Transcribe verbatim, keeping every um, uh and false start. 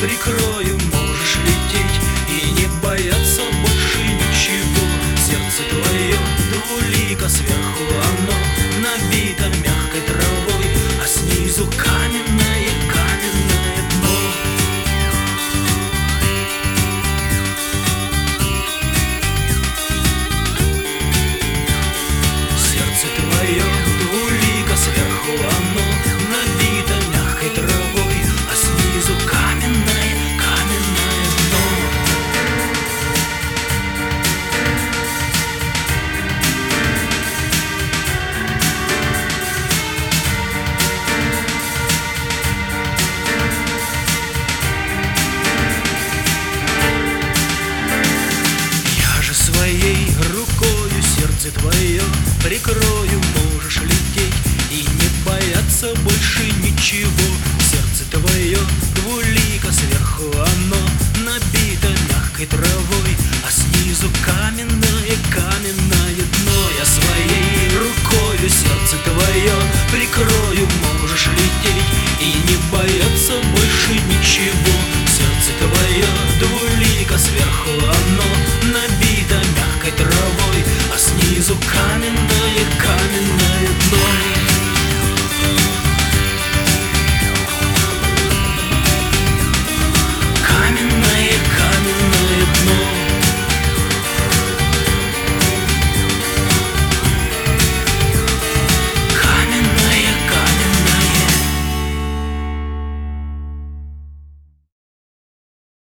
прикрою, можешь лететь и не бояться больше ничего. Сердце твое двулико, сверху оно набито мягкой травой, а снизу каменное, каменное дно. Сердце твое двулико, сверху оно набито мягкой травой, а снизу каменное, каменное дно. Я же своей рукою сердце твое прикрою, можешь лететь и не бояться больше ничего. Сердце твое двулико, сверху оно набито мягкой травой, а снизу каменное, каменное дно. Я своей рукою сердце твое прикрою, можешь лететь и не бояться больше ничего. Сердце твое двулико, сверху оно набито мягкой травой, а снизу каменное.